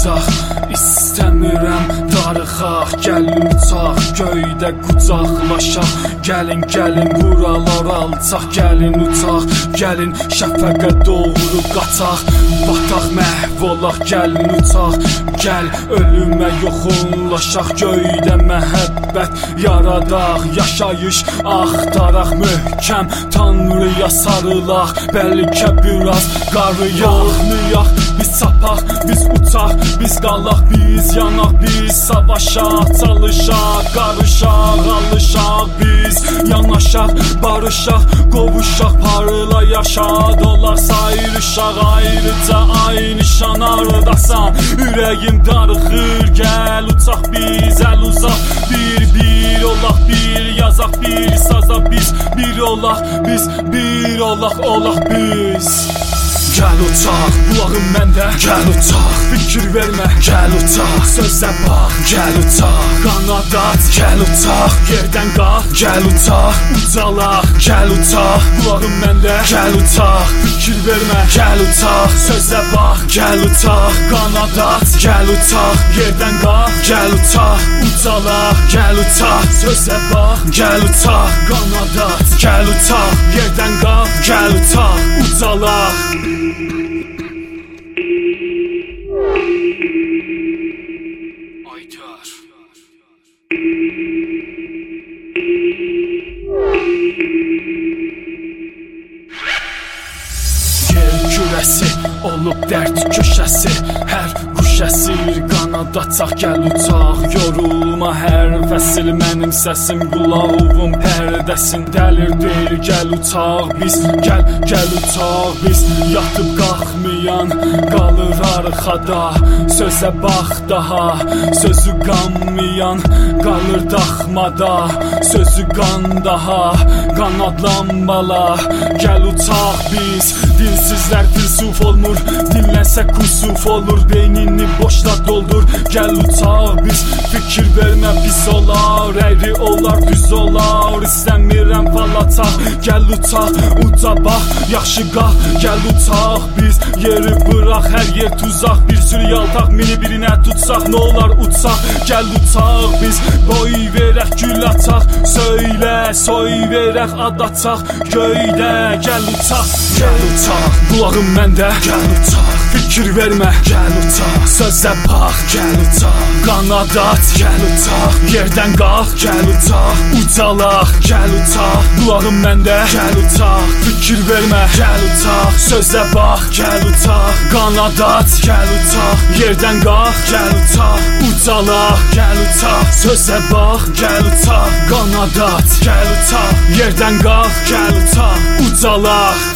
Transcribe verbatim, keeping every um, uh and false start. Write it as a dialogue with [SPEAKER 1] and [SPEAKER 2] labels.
[SPEAKER 1] ucaq, istəmirəm darıxaq. Gəlin uçaq, göydə qucaqlaşaq. Gəlin, gəlin buralar alçaq. Gəlin uçaq, gəlin şəfəqə doğru qaçaq. Bataq, məhv olaq, gəlin uçaq. Gəl, ölümə yoxunlaşaq. Göydə məhəbbət yaradaq. Yaşayış axtaraq, möhkəm Tanrıya sarılaq. Bəlkə biraz qarıyaq. Biz çapaq, biz uçaq, biz qalaq, biz yanaq. Biz savaşaq, çalışaq, qarışaq, alışaq. Biz yanaşaq, barışaq, qovuşaq, parlayaq, şad olaq, sayrışaq. Ayrıca ay nişanardasan, ürəyim darıxır. Gəl uçaq, biz əl uzaq. Bir-bir olaq, bir yazaq, bir saza. Biz bir olaq, biz bir olaq, olaq biz. Gəl uçaq, qulağım məndə. Gəl uçaq, fikir vermə. Gəl uçaq, sözə bax. Gəl uçaq, qanad at. Gəl uçaq, yerdən qalx. Gəl uçaq, ucalaq. Gəl uçaq, qulağım məndə. Gəl uçaq, fikir vermə. Gəl uçaq, sözə bax. Gəl uçaq, qanad at. Gəl uçaq, yerdən qalx. Gəl uçaq, ucalaq. Gəl uçaq, sözə bax. Gəl uçaq, qanad at. Gəl uçaq, yerdən qalx. Gəl uçaq, ucalaq. Aytar. Yer kürəsi olub dərd köşəsi. Hər quş əsir qanad açaq. Gəl uçaq, yorulma hər fəsil. Mənim səsim qulağımın pərdəsin. Dəlir deyil, gəl uçaq biz. Gəl, gəl uçaq biz. Yatıb qalxmayan qalır arxada. Sözə bax daha, sözü qanmayan qalır daxmada. Sözü qan daha, qanadlanmala. Gəl uçaq biz. Dilsizlər filsuf olmur, dinlənsə kusuf olur. Beynini boşla doldur. Gəl uçaq biz. Fikir vermə, pis olar, əyri olar, düz olar. İstəmirəm falataq. Gəl uçaq, uca bax, yaxşı qalx. Gəl uçaq biz. Yeri bıraq, hər yer tuzaq. Bir sürü yaltaq, mini birinə tutsaq. Nə olar uçaq, gəl uçaq biz. Boy verək, gül açaq. Söylə, soy verək, ad açaq. Göydə, gəl uçaq. Gəl uçaq, qulağım məndə. Gəl uçaq, fikir vermə. Gəl uçaq, sözə bax. Gəl uçaq, qanad at. Gəl uçaq, yerdən qalx. Gəl uçaq, ucalaq. Gəl uçaq, qulağım məndə. Gəl uçaq, fikir vermə. Gəl uçaq, sözə bax. Gəl uçaq, qanad at. Gəl uçaq, yerdən qalx. Gəl uçaq, ucalaq. Gəl uçaq, sözə bax. Gəl uçaq, qanad at. Gəl uçaq, yerdən qalx. Gəl uçaq, ucalaq.